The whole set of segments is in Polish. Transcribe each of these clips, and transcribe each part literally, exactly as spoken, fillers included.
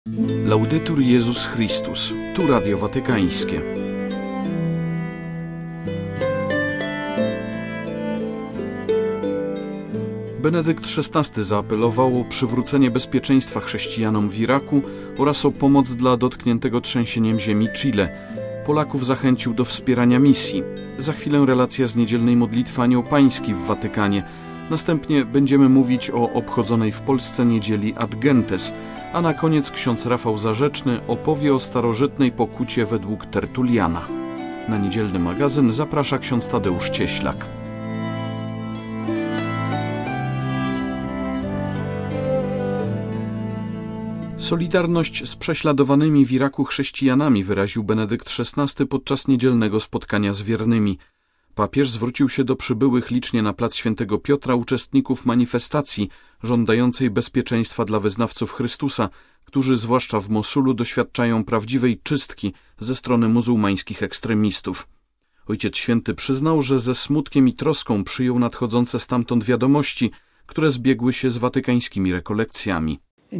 Laudetur Jezus Chrystus. Tu Radio Watykańskie. Benedykt szesnasty zaapelował o przywrócenie bezpieczeństwa chrześcijanom w Iraku oraz o pomoc dla dotkniętego trzęsieniem ziemi Chile. Polaków zachęcił do wspierania misji. Za chwilę relacja z niedzielnej modlitwy Anioł Pański w Watykanie. Następnie będziemy mówić o obchodzonej w Polsce niedzieli Ad Gentes, a na koniec ksiądz Rafał Zarzeczny opowie o starożytnej pokucie według Tertuliana. Na niedzielny magazyn zaprasza ksiądz Tadeusz Cieślak. Solidarność z prześladowanymi w Iraku chrześcijanami wyraził Benedykt szesnasty podczas niedzielnego spotkania z wiernymi. Papież zwrócił się do przybyłych licznie na plac Świętego Piotra uczestników manifestacji żądającej bezpieczeństwa dla wyznawców Chrystusa, którzy zwłaszcza w Mosulu doświadczają prawdziwej czystki ze strony muzułmańskich ekstremistów. Ojciec Święty przyznał, że ze smutkiem i troską przyjął nadchodzące stamtąd wiadomości, które zbiegły się z watykańskimi rekolekcjami.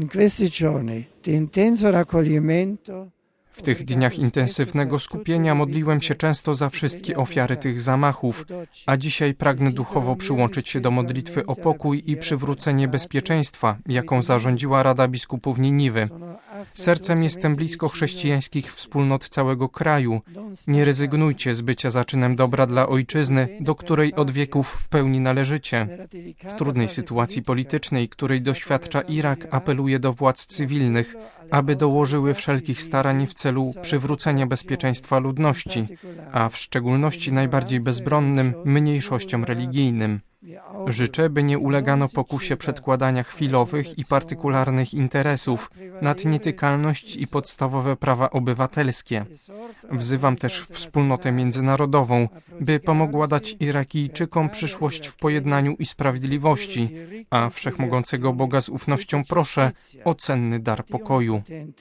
W tych dniach intensywnego skupienia modliłem się często za wszystkie ofiary tych zamachów, a dzisiaj pragnę duchowo przyłączyć się do modlitwy o pokój i przywrócenie bezpieczeństwa, jaką zarządziła Rada Biskupów Niniwy. Sercem jestem blisko chrześcijańskich wspólnot całego kraju. Nie rezygnujcie z bycia zaczynem dobra dla ojczyzny, do której od wieków w pełni należycie. W trudnej sytuacji politycznej, której doświadcza Irak, apeluję do władz cywilnych, aby dołożyły wszelkich starań w celu przywrócenia bezpieczeństwa ludności, a w szczególności najbardziej bezbronnym mniejszościom religijnym. Życzę, by nie ulegano pokusie przedkładania chwilowych i partykularnych interesów nad nietykalność i podstawowe prawa obywatelskie. Wzywam też wspólnotę międzynarodową, by pomogła dać Irakijczykom przyszłość w pojednaniu i sprawiedliwości, a Wszechmogącego Boga z ufnością proszę o cenny dar pokoju.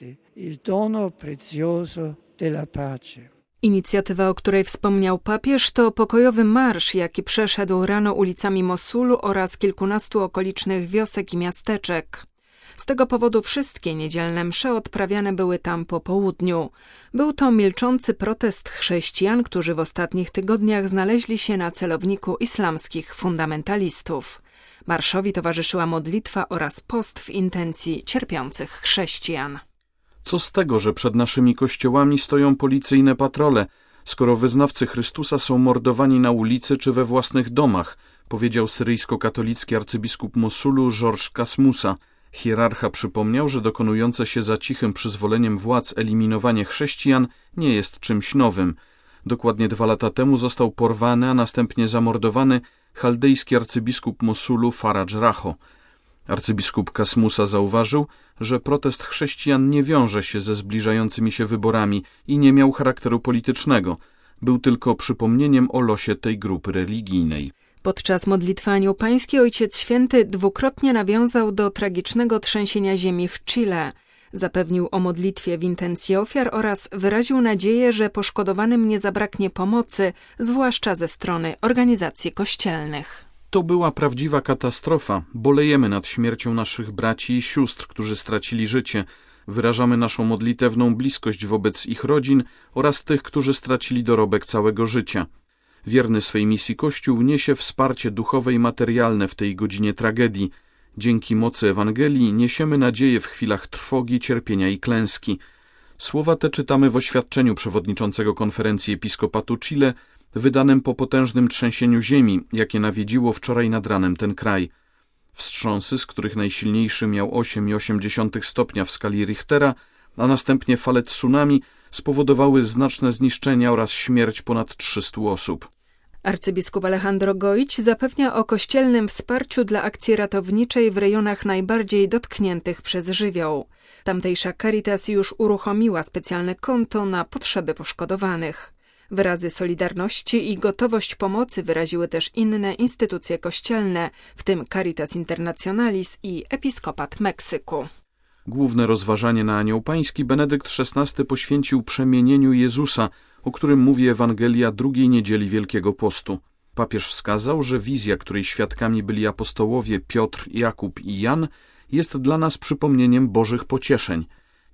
Inicjatywa, o której wspomniał papież, to pokojowy marsz, jaki przeszedł rano ulicami Mosulu oraz kilkunastu okolicznych wiosek i miasteczek. Z tego powodu wszystkie niedzielne msze odprawiane były tam po południu. Był to milczący protest chrześcijan, którzy w ostatnich tygodniach znaleźli się na celowniku islamskich fundamentalistów. Marszowi towarzyszyła modlitwa oraz post w intencji cierpiących chrześcijan. Co z tego, że przed naszymi kościołami stoją policyjne patrole, skoro wyznawcy Chrystusa są mordowani na ulicy czy we własnych domach, powiedział syryjsko-katolicki arcybiskup Mosulu George Kasmusa. Hierarcha przypomniał, że dokonujące się za cichym przyzwoleniem władz eliminowanie chrześcijan nie jest czymś nowym. Dokładnie dwa lata temu został porwany, a następnie zamordowany chaldejski arcybiskup Mosulu Faraj Racho. Arcybiskup Kasmusa zauważył, że protest chrześcijan nie wiąże się ze zbliżającymi się wyborami i nie miał charakteru politycznego. Był tylko przypomnieniem o losie tej grupy religijnej. Podczas modlitwy Anioł Pański Ojciec Święty dwukrotnie nawiązał do tragicznego trzęsienia ziemi w Chile. Zapewnił o modlitwie w intencji ofiar oraz wyraził nadzieję, że poszkodowanym nie zabraknie pomocy, zwłaszcza ze strony organizacji kościelnych. To była prawdziwa katastrofa. Bolejemy nad śmiercią naszych braci i sióstr, którzy stracili życie. Wyrażamy naszą modlitewną bliskość wobec ich rodzin oraz tych, którzy stracili dorobek całego życia. Wierny swej misji Kościół niesie wsparcie duchowe i materialne w tej godzinie tragedii. Dzięki mocy Ewangelii niesiemy nadzieję w chwilach trwogi, cierpienia i klęski. Słowa te czytamy w oświadczeniu przewodniczącego Konferencji Episkopatu Chile, wydanym po potężnym trzęsieniu ziemi, jakie nawiedziło wczoraj nad ranem ten kraj. Wstrząsy, z których najsilniejszy miał osiem przecinek osiem stopnia w skali Richtera, a następnie fale tsunami, spowodowały znaczne zniszczenia oraz śmierć ponad trzystu osób. Arcybiskup Alejandro Goić zapewnia o kościelnym wsparciu dla akcji ratowniczej w rejonach najbardziej dotkniętych przez żywioł. Tamtejsza Caritas już uruchomiła specjalne konto na potrzeby poszkodowanych. Wyrazy solidarności i gotowość pomocy wyraziły też inne instytucje kościelne, w tym Caritas Internationalis i Episkopat Meksyku. Główne rozważanie na Anioł Pański Benedykt szesnasty poświęcił przemienieniu Jezusa, o którym mówi Ewangelia drugiej niedzieli Wielkiego Postu. Papież wskazał, że wizja, której świadkami byli apostołowie Piotr, Jakub i Jan, jest dla nas przypomnieniem Bożych pocieszeń.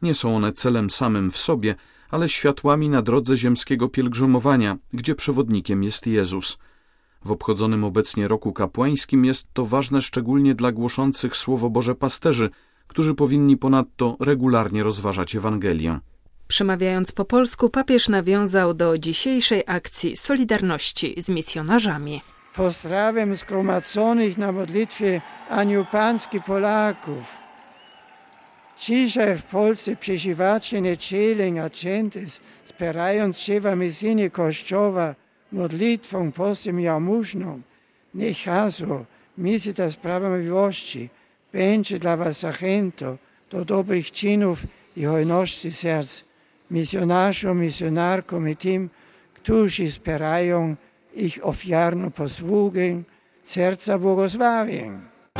Nie są one celem samym w sobie, ale światłami na drodze ziemskiego pielgrzymowania, gdzie przewodnikiem jest Jezus. W obchodzonym obecnie roku kapłańskim jest to ważne szczególnie dla głoszących Słowo Boże pasterzy, którzy powinni ponadto regularnie rozważać Ewangelię. Przemawiając po polsku, papież nawiązał do dzisiejszej akcji Solidarności z misjonarzami. Pozdrawiam zgromadzonych na modlitwie Anioł Pański Polaków. Dzisiaj w Polsce przeżywacie niedzielę Adwentus, spierając się w misyjnie Kościoła modlitwą postem jałmużną. Niech hasło Misja Sprawiedliwości będzie dla was zachętą do dobrych czynów i hojności serc, misjonarzom, misjonarkom i tym, którzy wspierają ich ofiarną posługę, serca błogosławień.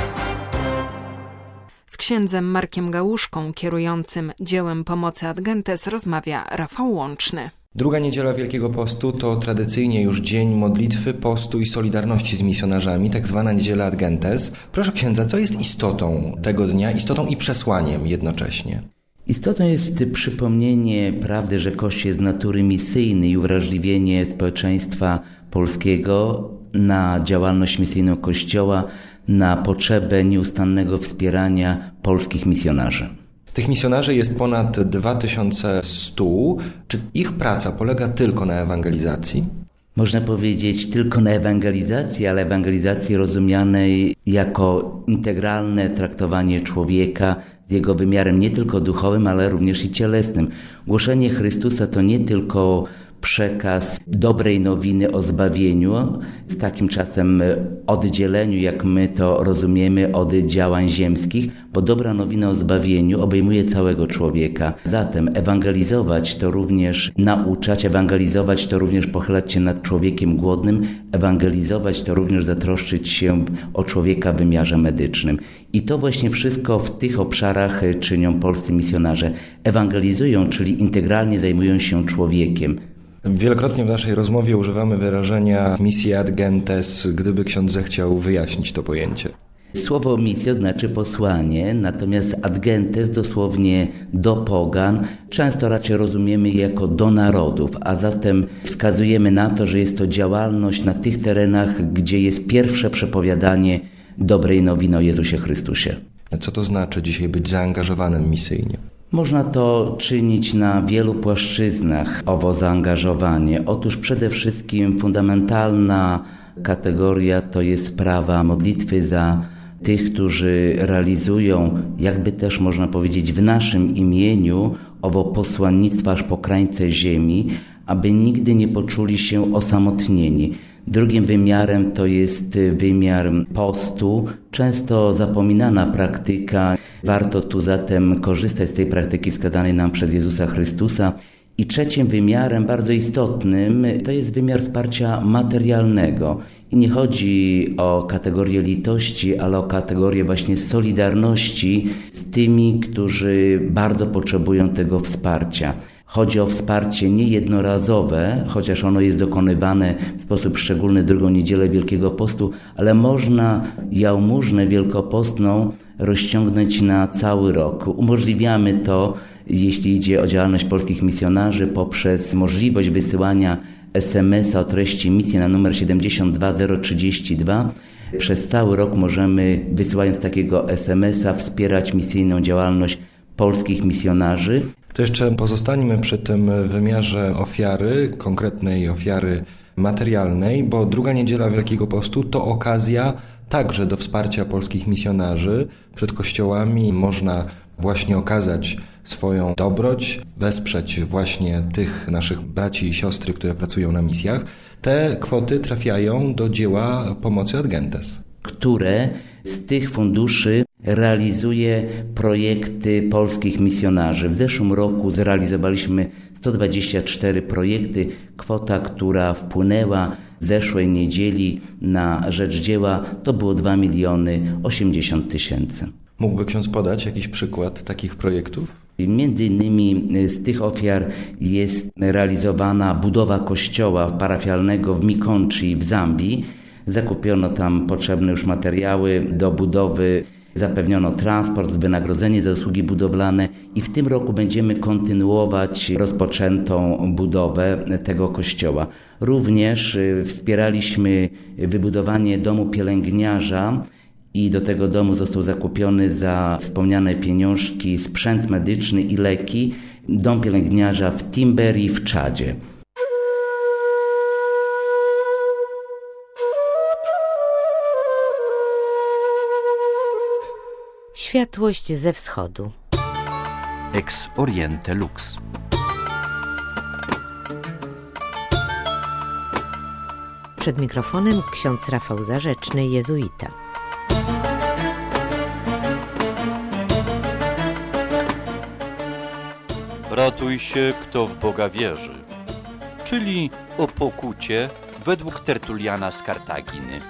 Z księdzem Markiem Gałuszką, kierującym dziełem pomocy Ad Gentes, rozmawia Rafał Łączny. Druga niedziela Wielkiego Postu to tradycyjnie już dzień modlitwy, postu i solidarności z misjonarzami, tak zwana niedziela Ad Gentes. Proszę księdza, co jest istotą tego dnia, istotą i przesłaniem jednocześnie? Istotą jest przypomnienie prawdy, że Kościół jest z natury misyjny i uwrażliwienie społeczeństwa polskiego na działalność misyjną Kościoła, na potrzebę nieustannego wspierania polskich misjonarzy. Tych misjonarzy jest ponad dwa tysiące stu. Czy ich praca polega tylko na ewangelizacji? Można powiedzieć tylko na ewangelizacji, ale ewangelizacji rozumianej jako integralne traktowanie człowieka z jego wymiarem nie tylko duchowym, ale również i cielesnym. Głoszenie Chrystusa to nie tylko przekaz dobrej nowiny o zbawieniu, w takim czasem oddzieleniu, jak my to rozumiemy, od działań ziemskich, bo dobra nowina o zbawieniu obejmuje całego człowieka. Zatem ewangelizować to również nauczać, ewangelizować to również pochylać się nad człowiekiem głodnym, ewangelizować to również zatroszczyć się o człowieka w wymiarze medycznym. I to właśnie wszystko w tych obszarach czynią polscy misjonarze. Ewangelizują, czyli integralnie zajmują się człowiekiem. Wielokrotnie w naszej rozmowie używamy wyrażenia misja ad gentes, gdyby ksiądz zechciał wyjaśnić to pojęcie. Słowo misja znaczy posłanie, natomiast ad gentes dosłownie do pogan, często raczej rozumiemy jako do narodów, a zatem wskazujemy na to, że jest to działalność na tych terenach, gdzie jest pierwsze przepowiadanie dobrej nowiny o Jezusie Chrystusie. Co to znaczy dzisiaj być zaangażowanym misyjnie? Można to czynić na wielu płaszczyznach, owo zaangażowanie. Otóż przede wszystkim fundamentalna kategoria to jest sprawa modlitwy za tych, którzy realizują, jakby też można powiedzieć w naszym imieniu, owo posłannictwo aż po krańce ziemi, aby nigdy nie poczuli się osamotnieni. Drugim wymiarem to jest wymiar postu, często zapominana praktyka. Warto tu zatem korzystać z tej praktyki wskazanej nam przez Jezusa Chrystusa. I trzecim wymiarem, bardzo istotnym, to jest wymiar wsparcia materialnego. I nie chodzi o kategorię litości, ale o kategorię właśnie solidarności z tymi, którzy bardzo potrzebują tego wsparcia. Chodzi o wsparcie niejednorazowe, chociaż ono jest dokonywane w sposób szczególny drugą niedzielę Wielkiego Postu, ale można jałmużnę wielkopostną rozciągnąć na cały rok. Umożliwiamy to, jeśli idzie o działalność polskich misjonarzy, poprzez możliwość wysyłania es em es a o treści misji na numer siedemdziesiąt dwa zero trzydzieści dwa. Przez cały rok możemy, wysyłając takiego es em es a, wspierać misyjną działalność polskich misjonarzy. To jeszcze pozostańmy przy tym wymiarze ofiary, konkretnej ofiary materialnej, bo druga niedziela Wielkiego Postu to okazja także do wsparcia polskich misjonarzy. Przed kościołami można właśnie okazać swoją dobroć, wesprzeć właśnie tych naszych braci i siostry, które pracują na misjach. Te kwoty trafiają do dzieła pomocy Ad Gentes, które z tych funduszy realizuje projekty polskich misjonarzy. W zeszłym roku zrealizowaliśmy sto dwadzieścia cztery projekty. Kwota, która wpłynęła zeszłej niedzieli na rzecz dzieła, to było dwa miliony osiemdziesiąt tysięcy. Mógłby ksiądz podać jakiś przykład takich projektów? Między innymi z tych ofiar jest realizowana budowa kościoła parafialnego w Mikonchi w Zambii. Zakupiono tam potrzebne już materiały do budowy Zapewniono transport, wynagrodzenie za usługi budowlane i w tym roku będziemy kontynuować rozpoczętą budowę tego kościoła. Również wspieraliśmy wybudowanie domu pielęgniarza i do tego domu został zakupiony za wspomniane pieniążki sprzęt medyczny i leki. Dom pielęgniarza w Timberii w Czadzie. Światłość ze wschodu. Ex Oriente Lux. Przed mikrofonem ksiądz Rafał Zarzeczny, jezuita. Ratuj się, kto w Boga wierzy, czyli o pokucie według Tertuliana z Kartaginy.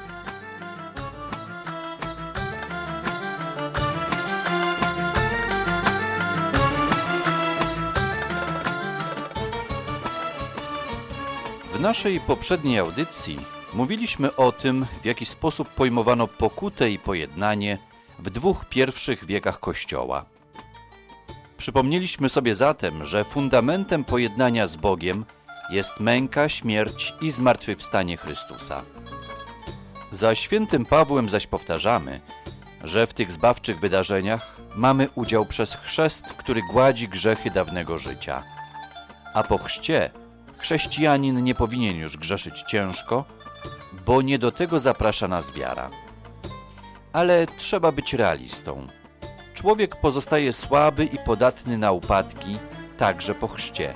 W naszej poprzedniej audycji mówiliśmy o tym, w jaki sposób pojmowano pokutę i pojednanie w dwóch pierwszych wiekach Kościoła. Przypomnieliśmy sobie zatem, że fundamentem pojednania z Bogiem jest męka, śmierć i zmartwychwstanie Chrystusa. Za świętym Pawłem zaś powtarzamy, że w tych zbawczych wydarzeniach mamy udział przez chrzest, który gładzi grzechy dawnego życia. A po chrzcie chrześcijanin nie powinien już grzeszyć ciężko, bo nie do tego zaprasza nas wiara. Ale trzeba być realistą. Człowiek pozostaje słaby i podatny na upadki, także po chrzcie.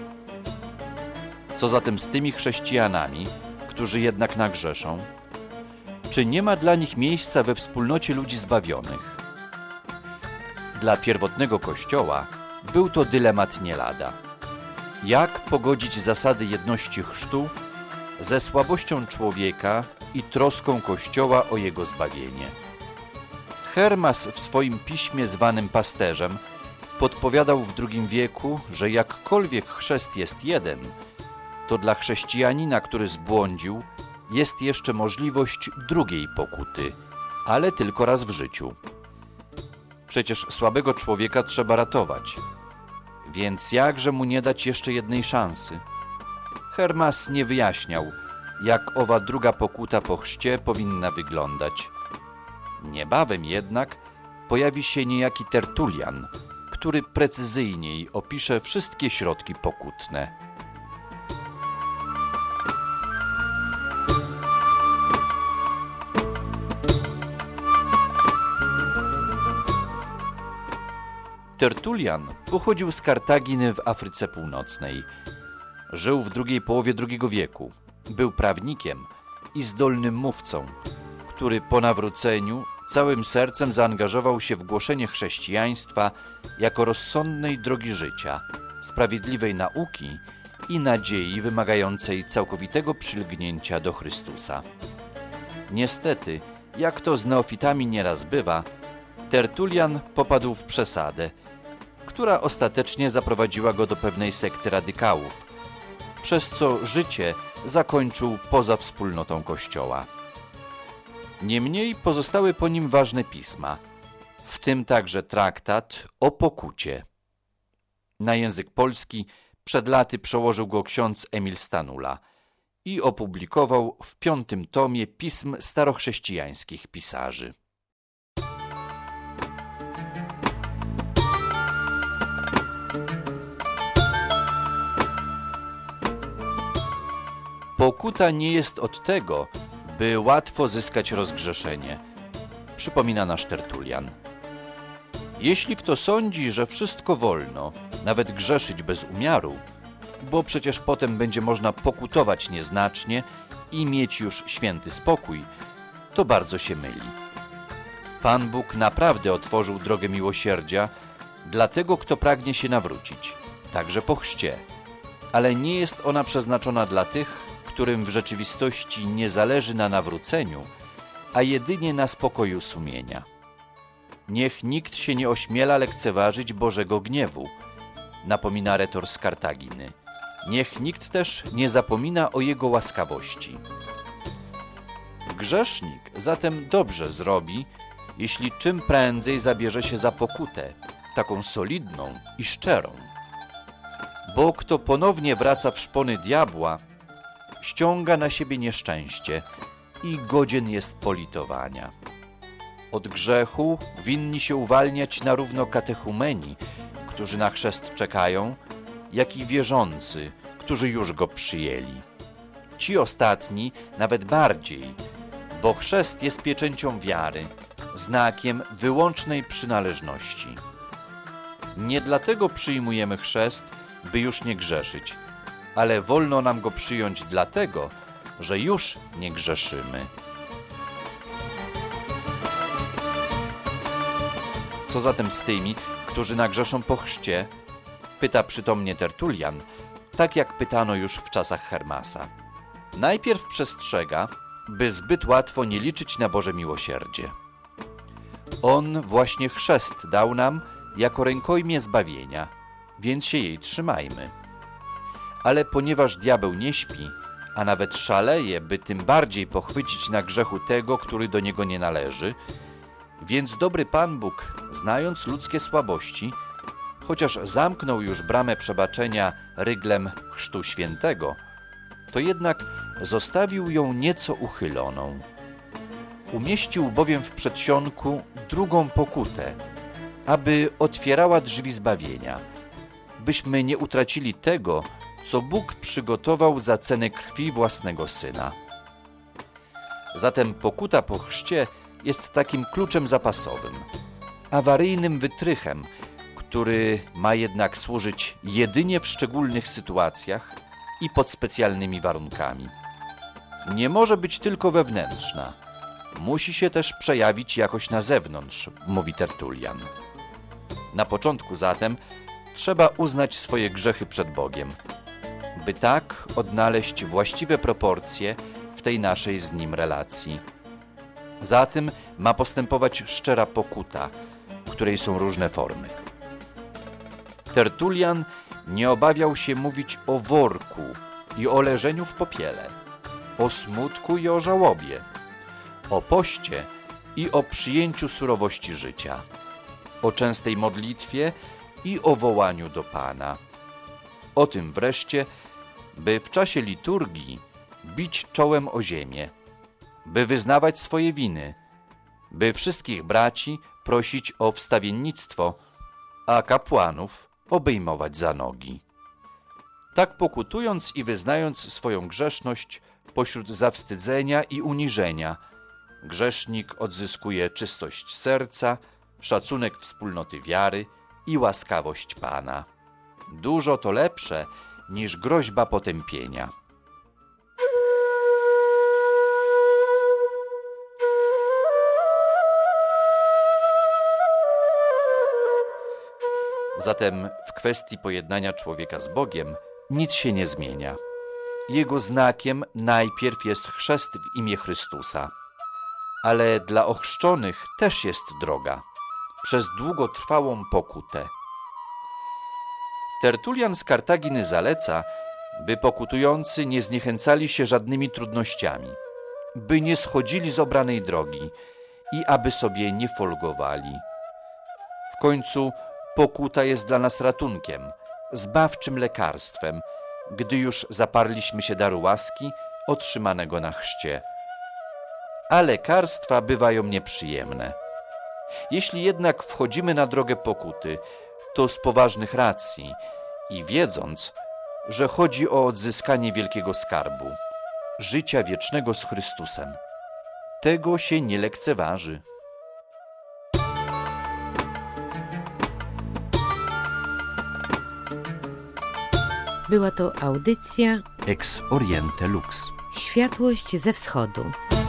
Co zatem z tymi chrześcijanami, którzy jednak nagrzeszą? Czy nie ma dla nich miejsca we wspólnocie ludzi zbawionych? Dla pierwotnego Kościoła był to dylemat nie lada. Jak pogodzić zasady jedności chrztu ze słabością człowieka i troską Kościoła o jego zbawienie? Hermas w swoim piśmie zwanym Pasterzem podpowiadał w drugim wieku, że jakkolwiek chrzest jest jeden, to dla chrześcijanina, który zbłądził, jest jeszcze możliwość drugiej pokuty, ale tylko raz w życiu. Przecież słabego człowieka trzeba ratować, więc jakże mu nie dać jeszcze jednej szansy? Hermas nie wyjaśniał, jak owa druga pokuta po chrzcie powinna wyglądać. Niebawem jednak pojawi się niejaki Tertulian, który precyzyjniej opisze wszystkie środki pokutne. Tertulian pochodził z Kartaginy w Afryce Północnej. Żył w drugiej połowie drugiego wieku. Był prawnikiem i zdolnym mówcą, który po nawróceniu całym sercem zaangażował się w głoszenie chrześcijaństwa jako rozsądnej drogi życia, sprawiedliwej nauki i nadziei wymagającej całkowitego przylgnięcia do Chrystusa. Niestety, jak to z neofitami nieraz bywa, Tertulian popadł w przesadę, która ostatecznie zaprowadziła go do pewnej sekty radykałów, przez co życie zakończył poza wspólnotą Kościoła. Niemniej pozostały po nim ważne pisma, w tym także traktat o pokucie. Na język polski przed laty przełożył go ksiądz Emil Stanula i opublikował w piątym tomie pism starochrześcijańskich pisarzy. Pokuta nie jest od tego, by łatwo zyskać rozgrzeszenie, przypomina nasz Tertulian. Jeśli kto sądzi, że wszystko wolno, nawet grzeszyć bez umiaru, bo przecież potem będzie można pokutować nieznacznie i mieć już święty spokój, to bardzo się myli. Pan Bóg naprawdę otworzył drogę miłosierdzia dla tego, kto pragnie się nawrócić, także po chrzcie, ale nie jest ona przeznaczona dla tych, którym w rzeczywistości nie zależy na nawróceniu, a jedynie na spokoju sumienia. Niech nikt się nie ośmiela lekceważyć Bożego gniewu, napomina retor z Kartaginy. Niech nikt też nie zapomina o Jego łaskawości. Grzesznik zatem dobrze zrobi, jeśli czym prędzej zabierze się za pokutę, taką solidną i szczerą. Bo kto ponownie wraca w szpony diabła, ściąga na siebie nieszczęście i godzien jest politowania. Od grzechu winni się uwalniać na równo katechumeni, którzy na chrzest czekają, jak i wierzący, którzy już go przyjęli. Ci ostatni nawet bardziej, bo chrzest jest pieczęcią wiary, znakiem wyłącznej przynależności. Nie dlatego przyjmujemy chrzest, by już nie grzeszyć, ale wolno nam go przyjąć dlatego, że już nie grzeszymy. Co zatem z tymi, którzy nagrzeszą po chrzcie? Pyta przytomnie Tertulian, tak jak pytano już w czasach Hermasa. Najpierw przestrzega, by zbyt łatwo nie liczyć na Boże miłosierdzie. On właśnie chrzest dał nam jako rękojmię zbawienia, więc się jej trzymajmy. Ale ponieważ diabeł nie śpi, a nawet szaleje, by tym bardziej pochwycić na grzechu tego, który do niego nie należy, więc dobry Pan Bóg, znając ludzkie słabości, chociaż zamknął już bramę przebaczenia ryglem Chrztu Świętego, to jednak zostawił ją nieco uchyloną. Umieścił bowiem w przedsionku drugą pokutę, aby otwierała drzwi zbawienia, byśmy nie utracili tego, co Bóg przygotował za cenę krwi własnego Syna. Zatem pokuta po chrzcie jest takim kluczem zapasowym, awaryjnym wytrychem, który ma jednak służyć jedynie w szczególnych sytuacjach i pod specjalnymi warunkami. Nie może być tylko wewnętrzna, musi się też przejawić jakoś na zewnątrz, mówi Tertulian. Na początku zatem trzeba uznać swoje grzechy przed Bogiem, by tak odnaleźć właściwe proporcje w tej naszej z Nim relacji. Za tym ma postępować szczera pokuta, której są różne formy. Tertulian nie obawiał się mówić o worku i o leżeniu w popiele, o smutku i o żałobie, o poście i o przyjęciu surowości życia, o częstej modlitwie i o wołaniu do Pana. O tym wreszcie, by w czasie liturgii bić czołem o ziemię, by wyznawać swoje winy, by wszystkich braci prosić o wstawiennictwo, a kapłanów obejmować za nogi. Tak pokutując i wyznając swoją grzeszność pośród zawstydzenia i uniżenia, grzesznik odzyskuje czystość serca, szacunek wspólnoty wiary i łaskawość Pana. Dużo to lepsze niż groźba potępienia. Zatem w kwestii pojednania człowieka z Bogiem nic się nie zmienia. Jego znakiem najpierw jest chrzest w imię Chrystusa. Ale dla ochrzczonych też jest droga, przez długotrwałą pokutę. Tertulian z Kartaginy zaleca, by pokutujący nie zniechęcali się żadnymi trudnościami, by nie schodzili z obranej drogi i aby sobie nie folgowali. W końcu pokuta jest dla nas ratunkiem, zbawczym lekarstwem, gdy już zaparliśmy się daru łaski otrzymanego na chrzcie. A lekarstwa bywają nieprzyjemne. Jeśli jednak wchodzimy na drogę pokuty, to z poważnych racji i wiedząc, że chodzi o odzyskanie wielkiego skarbu, życia wiecznego z Chrystusem. Tego się nie lekceważy. Była to audycja Ex Oriente Lux. Światłość ze wschodu.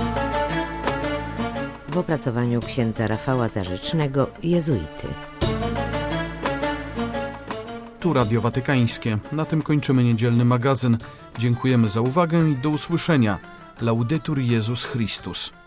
W opracowaniu księdza Rafała Zarzecznego, jezuity. Tu Radio Watykańskie. Na tym kończymy niedzielny magazyn. Dziękujemy za uwagę i do usłyszenia. Laudetur Jezus Chrystus.